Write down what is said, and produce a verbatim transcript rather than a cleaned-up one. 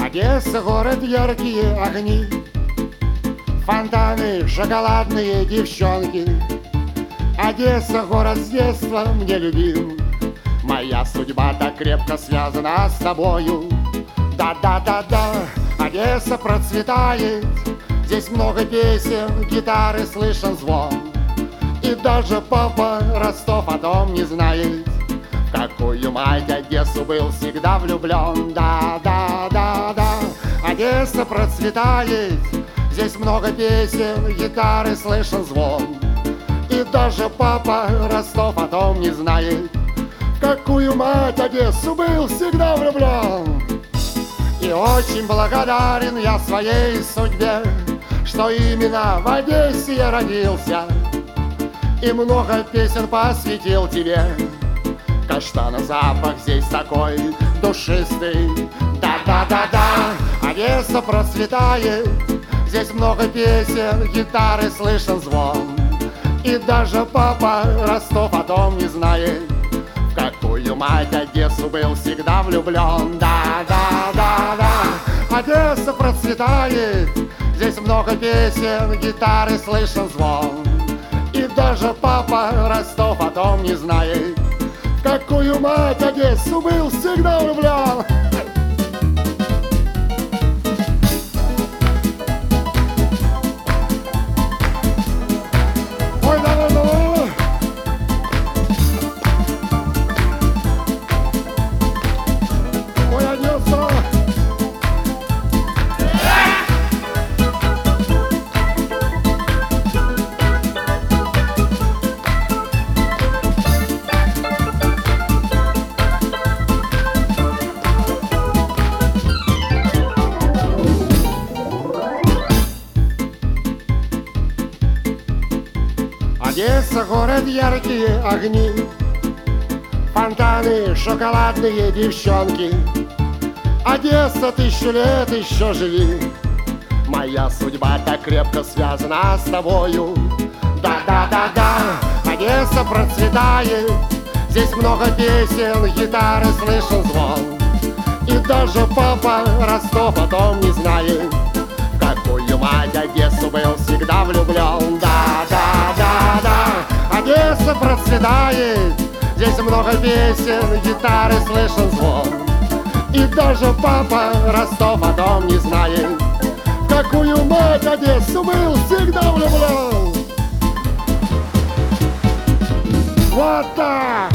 Одесса, город, яркие огни, фонтаны, шоколадные девчонки. Одесса, город с детства мне любим, моя судьба так крепко связана с тобою. Да-да-да-да, Одесса процветает, здесь много песен, гитары слышен звон. И даже папа Ростов о том не знает, в какую мать Одессу был всегда влюблен. Да-да-да-да, Одесса процветает, здесь много песен, гитары слышен звон. И даже папа Ростов о том не знает, в какую мать Одессу был всегда влюблен. И очень благодарен я своей судьбе, что именно в Одессе я родился, и много песен посвятил тебе. Каштана запах здесь такой душистый. Да-да-да-да, Одесса процветает, здесь много песен, гитары слышен звон. И даже папа Ростов о том не знает, в какую мать Одессу был всегда влюблен. Да-да-да-да, Одесса процветает, здесь много песен, гитары слышен звон. И даже папа Ростов о том не знает, в какую мать Одессу был всегда влюблен. Ой, давай, давай. Ой, Одесса. Одесса, город, яркие огни, фонтаны, шоколадные девчонки. Одесса, тысячу лет еще живи, моя судьба так крепко связана с тобою. Да-да-да-да, Одесса процветает, здесь много песен, гитары слышен звон. И даже папа Ростов о том не знает, в какую мать Одессу был всегда влюблен. Да-да-да-да, Одесса процветает, здесь много песен, гитары слышен звон. И даже папа Ростов о том не знает, в какую мать Одессу был всегда влюблен. Вот так!